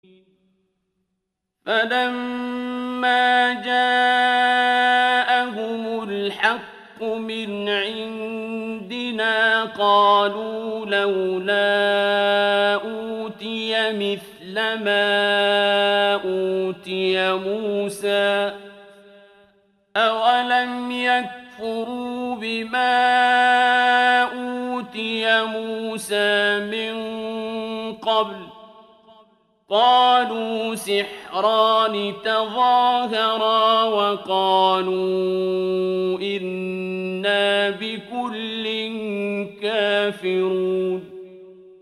فَلَمَّا جَاءَهُمُ الْحَقُّ مِنْ عِندِنَا قَالُوا لَوْلَا أُوتِيَ مِثْلَ مَا أُوتِيَ مُوسَىٰ ۚ أَوَلَمْ يَكْفُرُوا بِمَا أُوتِيَ مُوسَىٰ مِن قَبْلُ ۖ قَالُوا سِحْرَانِ تَظَاهَرَا وَقَالُوا إِنَّا بِكُلٍّ كَافِرُونَ